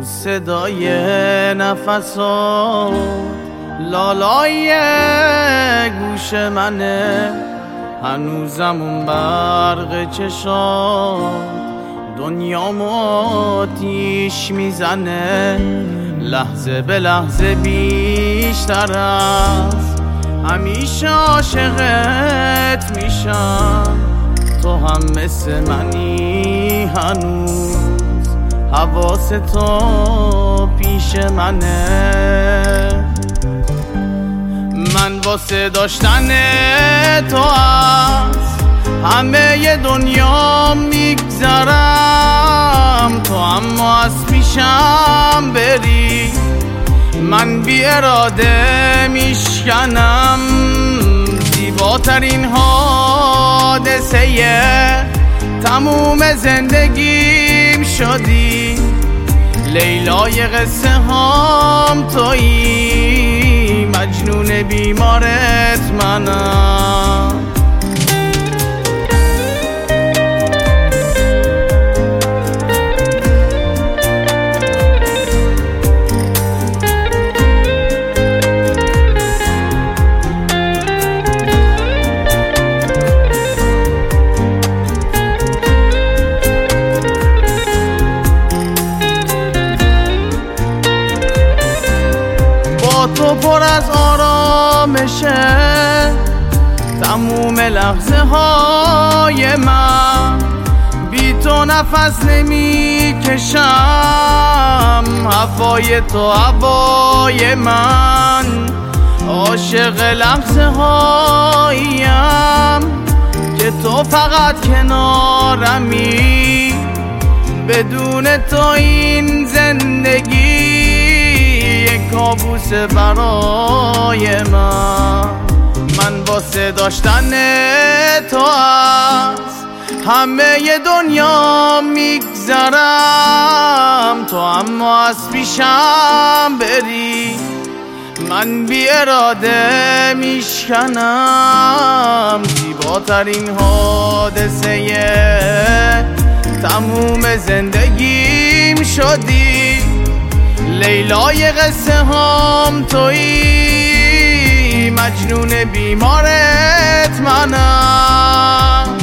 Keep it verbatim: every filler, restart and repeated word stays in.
صدای نفسات لالای گوش منه، هنوزم اون برق چشات دنیامو آتیش میزنه. لحظه به لحظه بیشتر از همیشه عاشقت میشم. تو هم مثل منی هنوز، حواس تو پیش منه. من واسه داشتن تو از همه دنیا میگذرم. تو اما از پیشم بری من بی اراده میشکنم. زیباترین حادثه تموم زندگیم شدی، لیلای قصه هام تویی، مجنون بیمارت منم. تو پر از آرامشه تموم لحظه های من، بی تو نفس نمی کشم. هوای تو هوای من، عاشق لحظه هایم که تو فقط کنارمی. بدون تو این زندگی کابوس برای من. من واسه داشتن تو از همه دنیا میگذرم. تو اما از پیشم بری من بی اراده میشکنم. زیباترین حادثه تموم زندگیم شدی، لیلای قصه هام تویی، مجنون بیمارت منم.